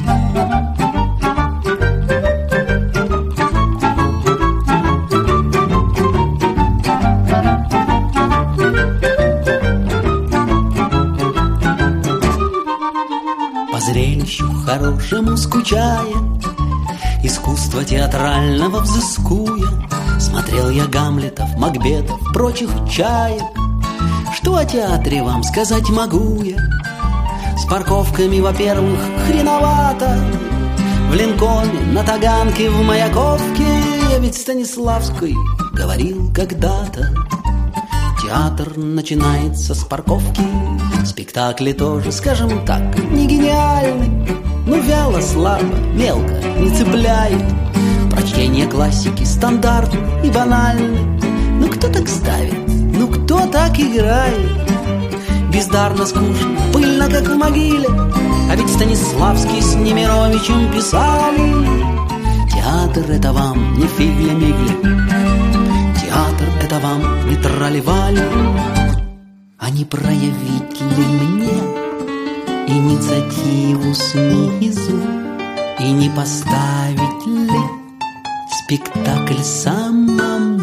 По зрелищу хорошему скучая, искусства театрального взыскуя, смотрел я Гамлетов, Макбетов, прочих чаек. Что о театре вам сказать могу я? С парковками, во-первых, хреновато. В Линкольне, на Таганке, в Маяковке. Я ведь Станиславской говорил когда-то. Театр начинается с парковки. Спектакли тоже, скажем так, не гениальны. Ну вяло, слабо, мелко, не цепляет. Прочтение классики стандартно и банально. Ну кто так ставит? Ну кто так играет? Бездарно, скучно, пыльно, как в могиле. А ведь Станиславский с Немировичем писали: театр — это вам не фигля-мигля, театр — это вам не трали-вали. А не проявить ли мне инициативу снизу и не поставить ли спектакль самому?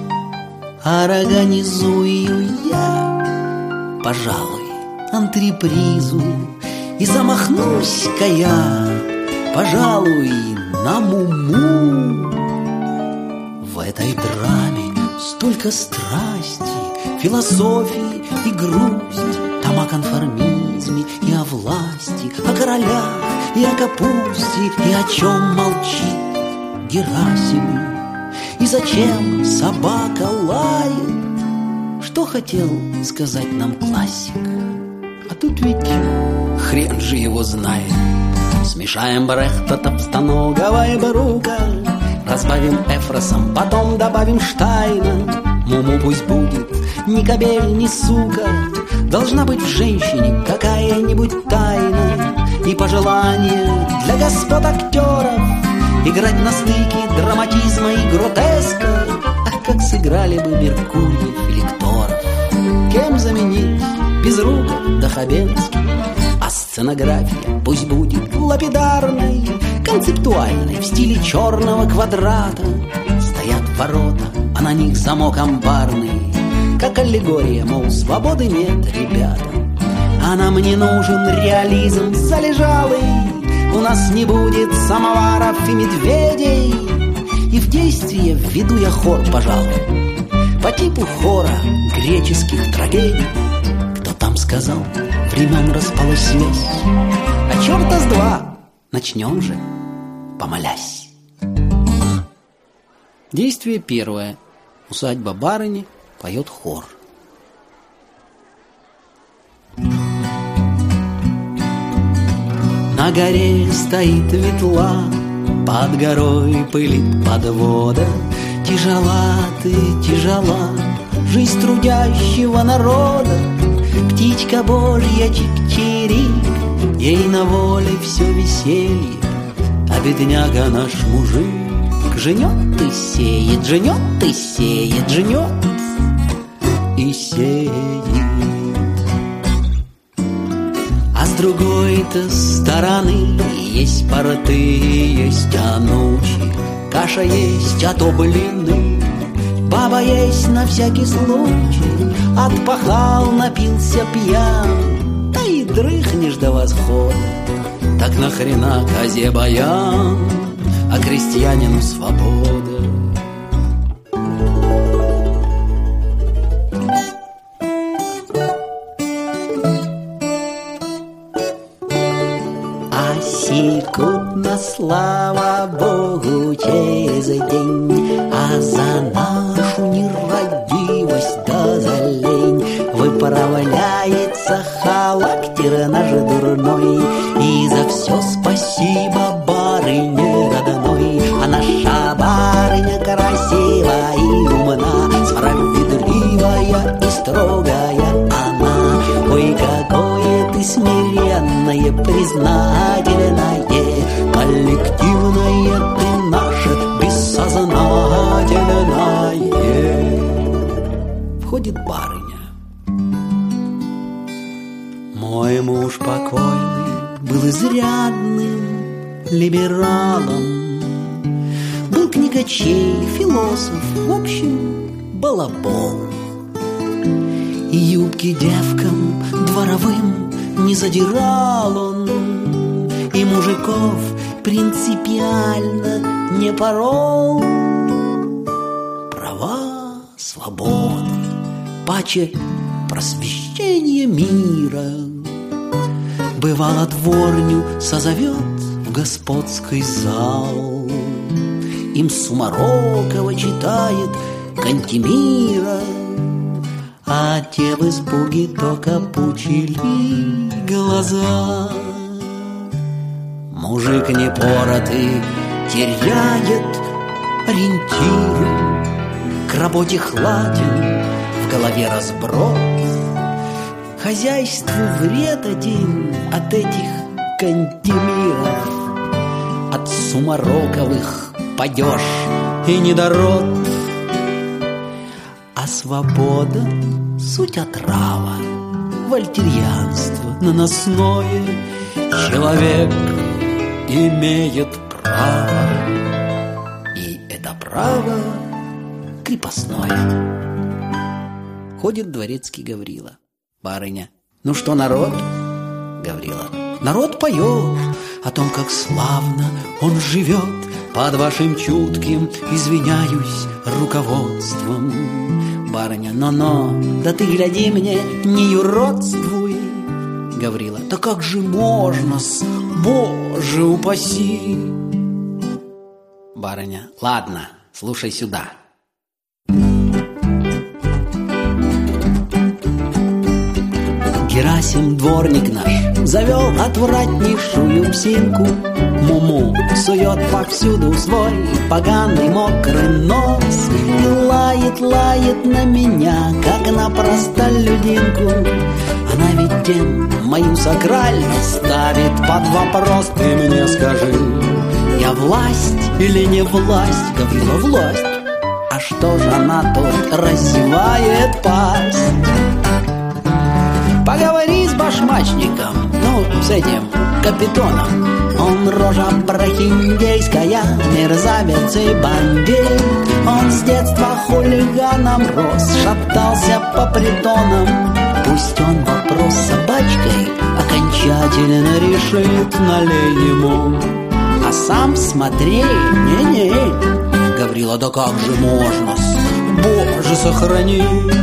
Организую я, пожалуй, антрепризу, и замахнусь-ка я, пожалуй, на Муму. В этой драме столько страсти, философии и грусти. Там о конформизме и о власти, о королях и о капусте, и о чем молчит Герасим. И зачем собака лает? Что хотел сказать нам классик? А тут ведь хрен же его знает. Смешаем Брехта, Товстоногова и Брука, разбавим Эфросом, потом добавим Штайна. Муму пусть будет ни кобель, ни сука. Должна быть в женщине какая-нибудь тайна и пожелание для господ актеров играть на стыке драматизма и гротеска. Ах, как сыграли бы Меркурьев или Лекторов! Кем заменить Безруков да Хабенский? А сценография пусть будет лапидарной, концептуальной, в стиле черного квадрата. Стоят ворота, а на них замок амбарный, как аллегория, мол, свободы нет, ребята. А нам не нужен реализм залежалый. У нас не будет самоваров и медведей. И в действие введу я хор, пожалуй, по типу хора греческих трагедий. Кто там сказал, времен распалась связь? А черта с два, начнем же, помолясь. Действие первое. Усадьба барыни, поет хор. На горе стоит ветла, под горой пылит подвода. Тяжела ты, тяжела жизнь трудящего народа. Птичка Божья чик-чирик, ей на воле все веселье. А бедняга наш мужик жнет и сеет, жнет и сеет, жнет и сеет. А с другой-то стороны есть порты, есть анучи, каша есть, а то блины. Баба есть на всякий случай, отпахал, напился пьян, да и дрыхнешь до восхода. Так нахрена козе баян, а крестьянину свобода? А секундно, слава Богу, через день, а за нашу нерадивость да за лень выправляется характер наш дурной. И за все спасибо барыне родной. А наша барыня красивая и умна, справедливая и строгая она. Ой, какое ты смиренное, признательное, коллективное ты наше бессознательное. Входит барыня. Мой муж покойный был изрядным либералом. Был книгачей, философ, в общем, балабол. И юбки девкам дворовым не задирал он, и мужиков принципиально не порол. Права, свободы, паче просвещение мира. Бывало, дворню созовет в господский зал, им Сумарокова читает Кантемира, а те в испуге только пучили глаза. Мужик непоротый теряет ориентиры, к работе хладен, в голове разброд. Хозяйству вред один от этих Кантемиров, от Сумароковых падеж и недород. А свобода — суть отрава, вольтерьянство наносное. Человек имеет право, и это право крепостное. Ходит дворецкий Гаврила. Барыня: ну что, народ? Гаврила: народ поет о том, как славно он живет под вашим чутким, извиняюсь, руководством. Барыня: но-но, да ты гляди мне, не юродствуй. Гаврила: да как же можно-с, Боже упаси. Барыня: ладно, слушай сюда. Герасим, дворник наш, завел отвратнейшую псинку. Муму сует повсюду свой поганый мокрый нос и лает, лает на меня, как на простолюдинку. Она ведь тем мою сакральность ставит под вопрос. Ты мне скажи, я власть или не власть? Гаврила: власть. А что же она тут разевает пасть? Поговори с башмачником, ну, с этим Капитоном. Он рожа прохиндейская, мерзавец и бандит. Он с детства хулиганом рос, шатался по притонам. Пусть он вопрос с собачкой окончательно решит, налей ему. А сам смотри, не-не. Гаврила: да как же можно-с, Боже сохрани.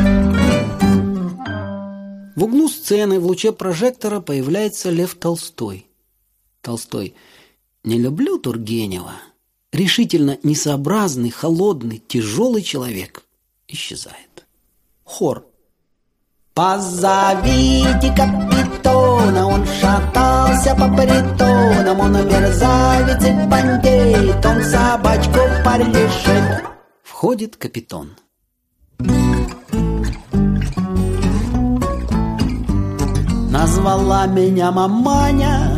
В углу сцены в луче прожектора появляется Лев Толстой. Толстой: не люблю Тургенева. Решительно несообразный, холодный, тяжелый человек. Исчезает. Хор: позовите Капитона, он шатался по притонам, он мерзавец и бандит, он собачку порешит. Входит Капитон. Назвала меня маманя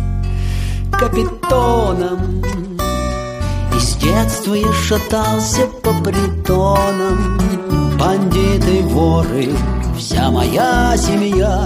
Капитоном. И с детства я шатался по притонам. Бандиты, воры, вся моя семья.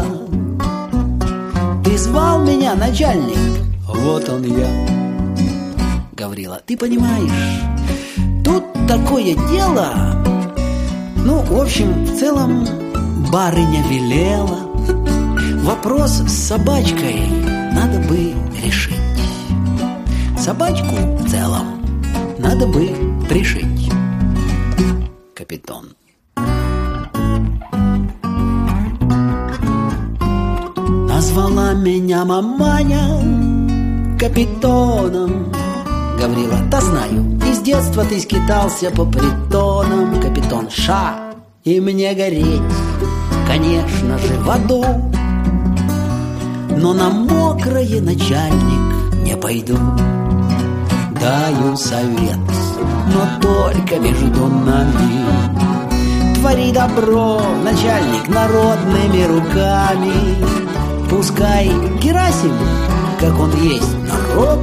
Ты звал меня, начальник? Вот он я. Гаврила: ты понимаешь, тут такое дело. Ну, в общем, в целом барыня велела. Вопрос с собачкой надо бы решить. Собачку в целом надо бы пришить. Капитон: назвала меня маманя Капитоном. Гаврила: да знаю, из детства ты скитался по притонам. Капитон: ша, и мне гореть, конечно же, в аду. Но на мокрое, начальник, не пойду. Даю совет, но только между нами. Твори добро, начальник, народными руками. Пускай Герасим, как он есть, народ,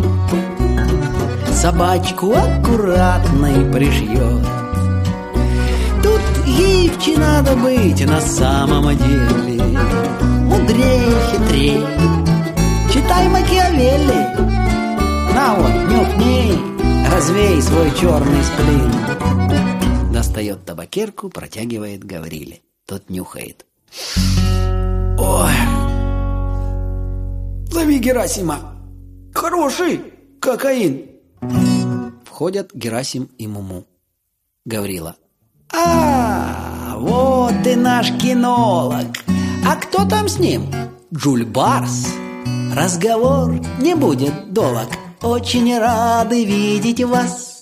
собачку аккуратной пришьет. Тут гибче надо быть на самом деле, мудрее, хитрее. Читай Макиавелли. развей свой черный сплин. Достает табакерку, протягивает Гавриле. Тот нюхает. Ой, зови Герасима. Хороший кокаин. Входят Герасим и Муму. Гаврила. Вот и наш кинолог. А кто там с ним? Джульбарс. Разговор не будет долг. Очень рады видеть вас.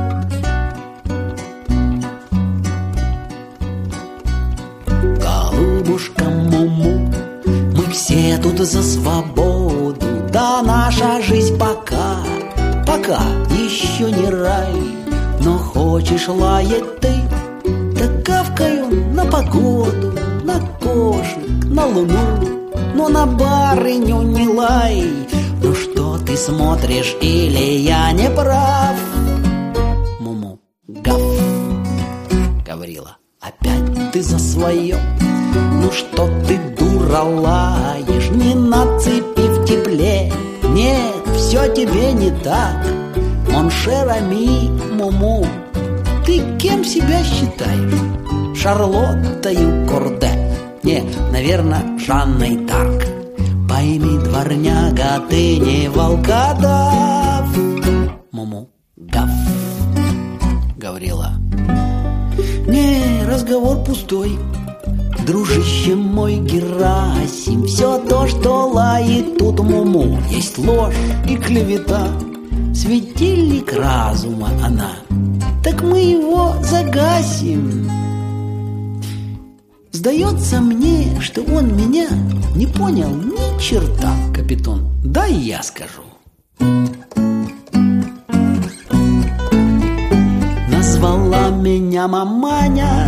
Голубушка Муму, мы все тут за свободу. Да наша жизнь пока еще не рай. Но хочешь лаять ты, так гавкаю на погоду, на кошек, на луну. Но на барыню не лай. Ну что ты смотришь, или я не прав? Муму. Гав. Гаврила. Опять ты за свое. Ну что ты, дура, лаешь? Не на цепи в тепле. Нет, все тебе не так. Моншер Ами, Муму, ты кем себя считаешь? Шарлоттою Корде? Не, наверное, Жанной Дарк. Пойми, дворняга, ты не волкодав. Муму. Гав. Гаврила. Не, разговор пустой. Дружище мой Герасим, все то, что лает тут Муму, есть ложь и клевета. Светильник разума она, так мы его загасим. Сдается мне, что он меня не понял ни черта, капитан. Да и я скажу. Назвала меня маманя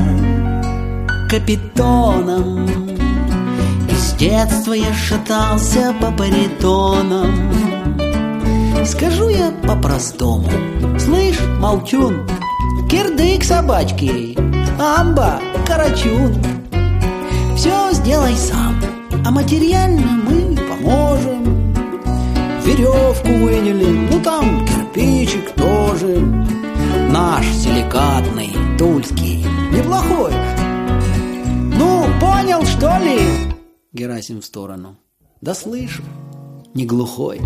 капитоном. И с детства я шатался по баритонам. Скажу я по-простому. Слышь, молчун, кирдык собачки, амба, карачун. Все сделай сам, а материально мы поможем. Веревку выняли, ну там кирпичик тоже. Наш силикатный, тульский, неплохой. Ну, понял, что ли? Герасим в сторону. Да слышу, не глухой.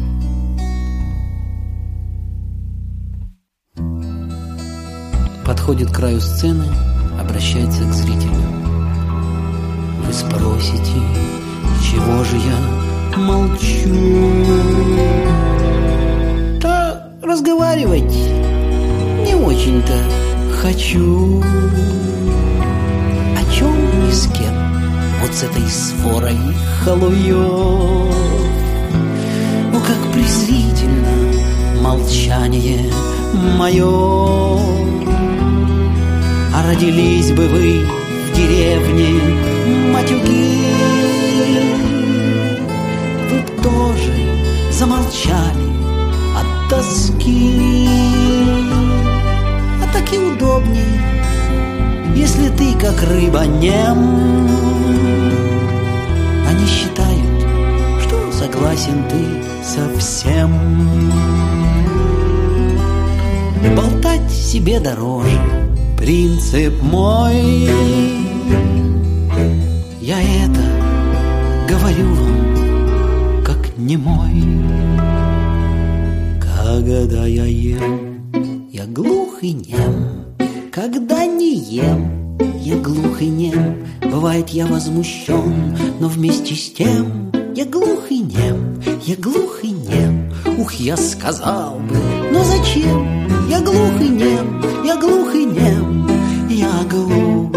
Подходит к краю сцены, обращается к зрителю. Вы спросите, чего же я молчу? Да разговаривать не очень-то хочу. О чем и с кем? Вот с этой сворой халуев. О, как презрительно молчание мое. А родились бы вы в деревне, матюги, вы б тоже замолчали от тоски. А так и удобней, если ты как рыба нем. Они считают, что согласен ты со всем. Болтать себе дороже, принцип мой. Я это говорю вам, как немой. Когда я ем, я глух и нем. Когда не ем, я глух и нем. Бывает, я возмущен, но вместе с тем я глух и нем, я глух и нем. Ух, я сказал бы, но зачем? Я глух и нем, я глух и нем. Я глух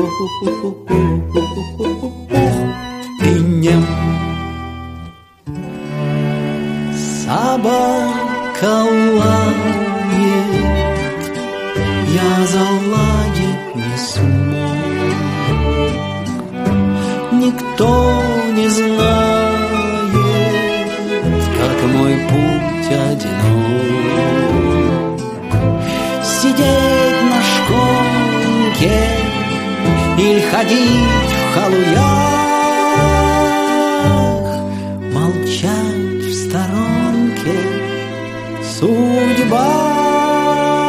и нем. Собака лает, я заладить не смог. Никто не знает, как мой путь одинок. Сидеть на шконке или ходить в халуях, молчать в сторонке — судьба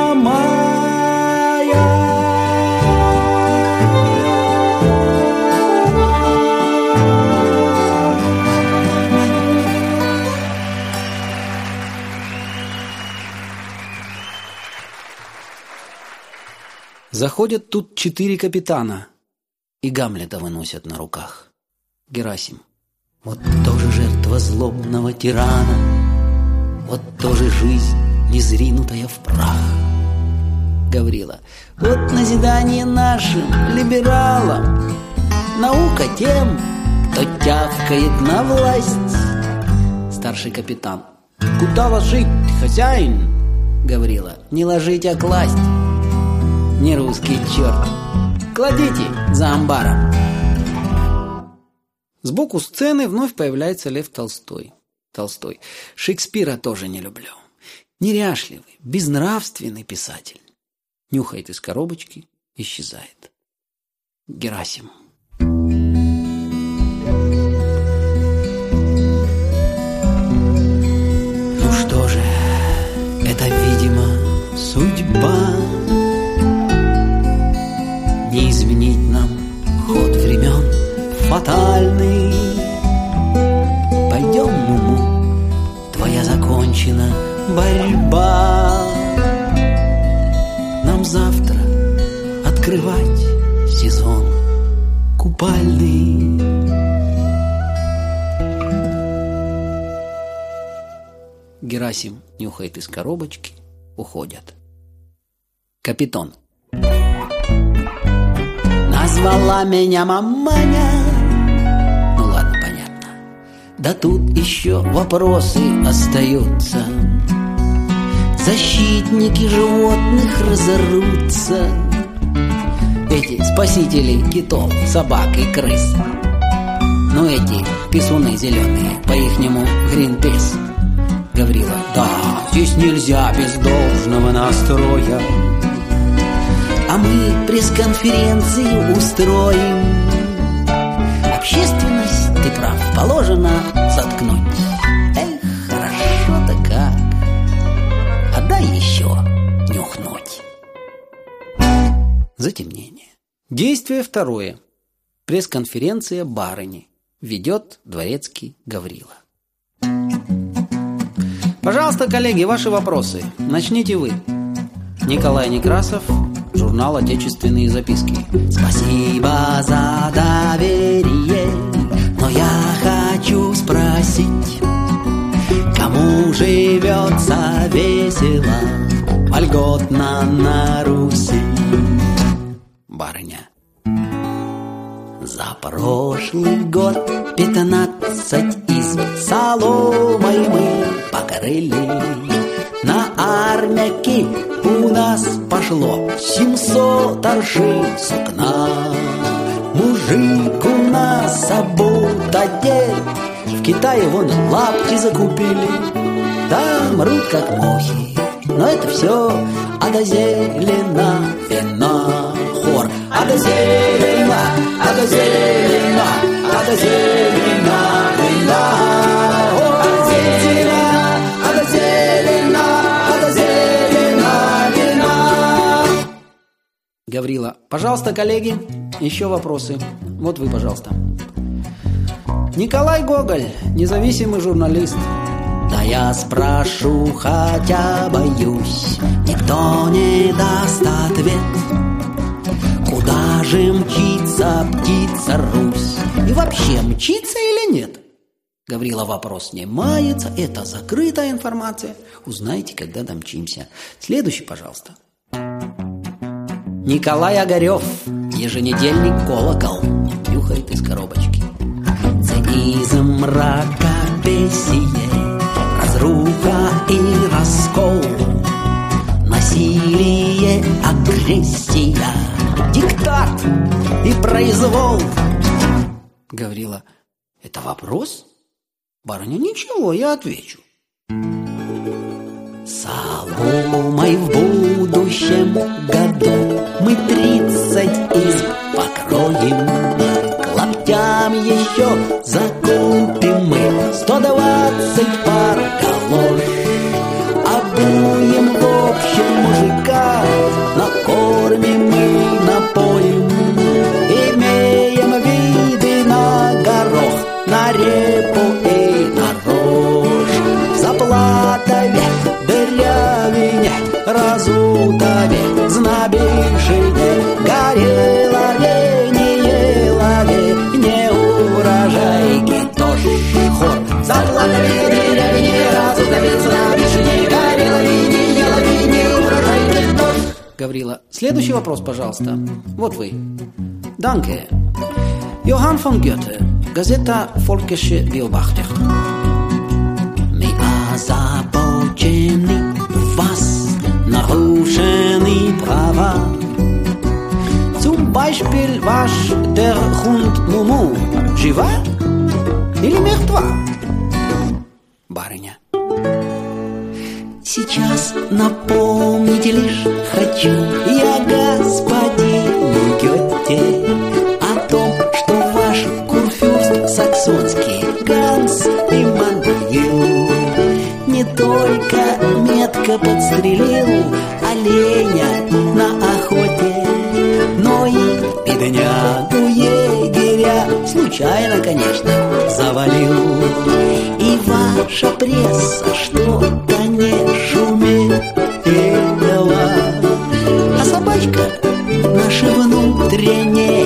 Заходят тут 4 капитана и Гамлета выносят на руках. Герасим: вот тоже жертва злобного тирана, вот тоже жизнь, незринутая в прах. Гаврила: вот назидание нашим либералам, наука тем, кто тявкает на власть. Старший капитан: куда ложить, хозяин? Гаврила: не ложить, а класть. Не русский черт, кладите за амбаром. Сбоку сцены вновь появляется Лев Толстой. Толстой: Шекспира тоже не люблю. Неряшливый, безнравственный писатель. Нюхает из коробочки, исчезает. Герасим: ну что же, это, видимо, судьба. Не изменить нам ход времен фатальный. Пойдем, Муму, твоя закончена борьба. Нам завтра открывать сезон купальный. Герасим нюхает из коробочки, уходят. Капитан: назвала меня маманя. Ну ладно, понятно. Да тут еще вопросы остаются. Защитники животных разорутся. Эти спасители китов, собак и крыс. Ну эти писуны зеленые, по-ихнему Гринпис. Гаврила: да, здесь нельзя без должного настроя. А мы пресс-конференцию устроим. Общественность, ты прав, положено заткнуть. Эх, хорошо-то как. А дай еще нюхнуть. Затемнение. Действие второе. Пресс-конференция барыни. Ведет дворецкий Гаврила. Пожалуйста, коллеги, ваши вопросы. Начните вы. Николай Некрасов, журнал «Отечественные записки». Спасибо за доверие, но я хочу спросить, кому живется весело, вольготно на Руси? Барыня: за прошлый год 15 изб соломой мы покрыли. На армяки у нас пошло 700 аршин сукна. Мужик у нас обут одет, в Китае вон лапти закупили. Там мрут как мухи, но это все ада зелена вина. Хор: ада зелена, ада зелена, ада зелена вина. Гаврила: пожалуйста, коллеги, еще вопросы. Вот вы, пожалуйста. Николай Гоголь, независимый журналист. Да я спрошу, хотя боюсь, никто не даст ответ. Куда же мчится птица Русь? И вообще, мчится или нет? Гаврила: вопрос не мается, это закрытая информация. Узнаете, когда домчимся. Следующий, пожалуйста. Николай Огарев, еженедельник «Колокол», нюхает из коробочки. Цинизм, мракобесие, разруха и раскол, насилие, агрессия, диктат и произвол. Гаврила: это вопрос? Барыня: ничего, я отвечу. Соломой в будущем году мы 30 изб покроем. К лаптям еще закупим мы 120 пар галош. Обуем в общем мужика, накормим мы, напоим. Имеем виды на горох, на репу и на рожь. Заплатове, дырявине, разутове, знобейшине Гаврила. Следующий вопрос, пожалуйста. Вот вы. Danke. Johann von Goethe. Газета Völkische Beobachter. Мы озабочены, вас нарушены права. Zum Beispiel ваш der Hund Муму жива или мертва? Барыня. Сейчас напомнить лишь хочу я господину Гёте о том, что ваш курфюрст саксонский Ганс Иммануил не только метко подстрелил оленя на охоте, но и беднягу егеря случайно, конечно, завалил. И ваша пресса что-то не шумела, а собачка наше внутреннее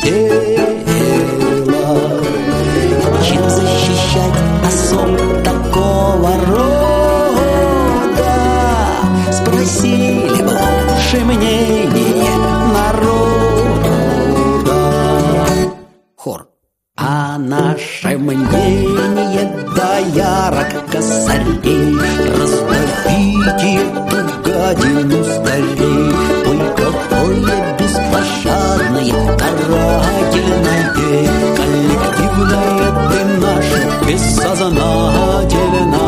дело. Чем защищать особ такого рода? Спросили бы лучше мнение народа. Хор. А наше мнение до ярок косарей: раздавите эту гадину скорей. Только поле беспощадное, карательное, коллективное ты наше бессознательное.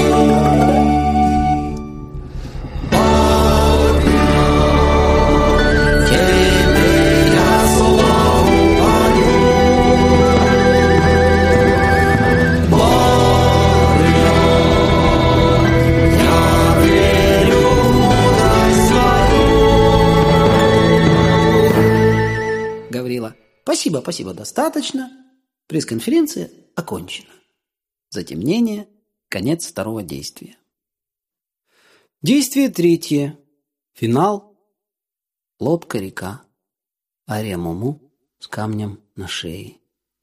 Спасибо, достаточно. Пресс-конференция окончена. Затемнение, конец второго действия. Действие третье. Финал. Лодка-река. Ария Муму с камнем на шее.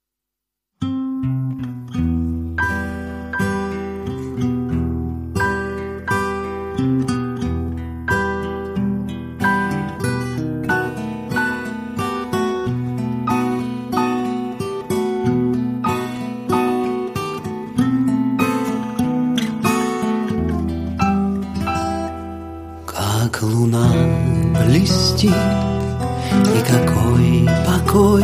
Луна блестит, и какой покой,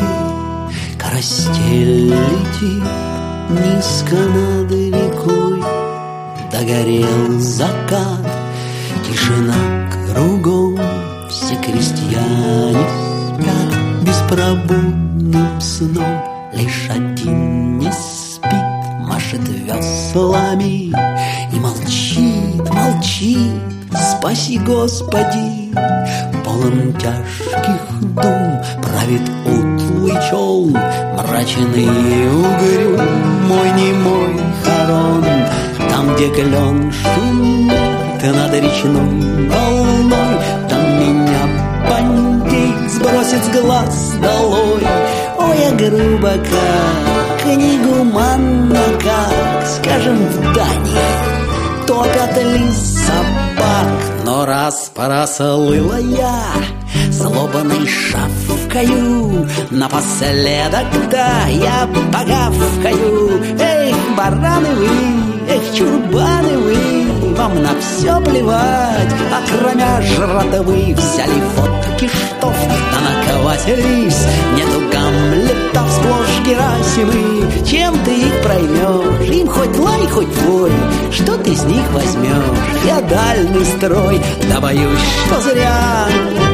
карастель летит низко над рекой. Догорел закат, тишина кругом, все крестьяне спят беспробудным сном. Лишь один не спит, машет веслами и молчит, молчит. Спаси, Господи, полон тяжких дум, правит утлый челн, мрачный угрюм. Мой немой хорон, там, где клен шумит над речной волной, там меня бандит сбросит с глаз долой. Ой, я грубо как, негуманно как, скажем, в Дании топят лис собак. Но раз порослыла я, злобной шавкаю, напоследок, да, я погавкаю. Эх, бараны вы, эх, чурбаны вы, вам на все плевать, а кроме жратвы взяли фотки штоф, да наковатились. Нету Гамлетов, сплошь Герасимы. Чем ты их проймешь? Им хоть лай, хоть вой, что ты с них возьмешь? Феодальный строй, да боюсь, что зря.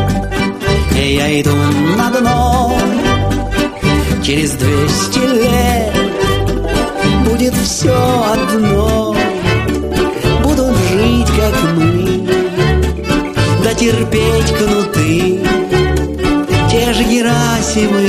И я иду на дно. Через 200 лет будет все одно. Будут жить, как мы, да терпеть кнуты. Те же Герасимы,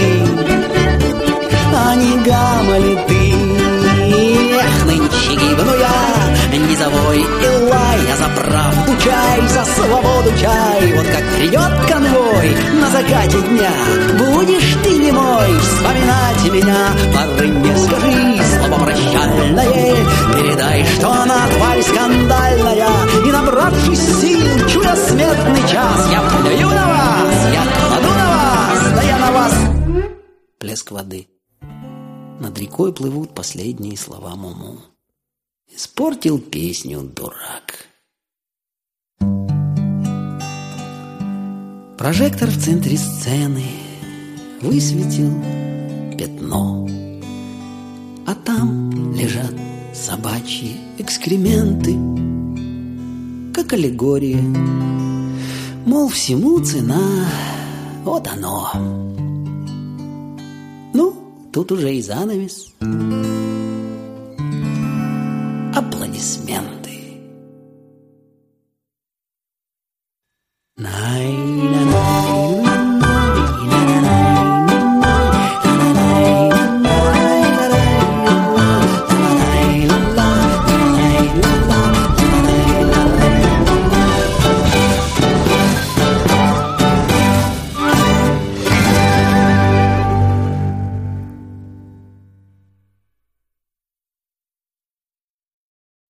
а не Гамлеты. Эх, нынче гибну я, низовой Илай, я за правду чай, за свободу чай. Вот как придет конвой на закате дня, будешь ты немой вспоминать меня. Барыне скажи слово прощальное, передай, что она тварь скандальная. И набравшись сил, чуя смертный час, я плюю воды. Над рекой плывут последние слова Муму. Испортил песню дурак. Прожектор в центре сцены высветил пятно, а там лежат собачьи экскременты, как аллегория. Мол, всему цена, вот оно. Ну, тут уже и занавес. Аплодисмент.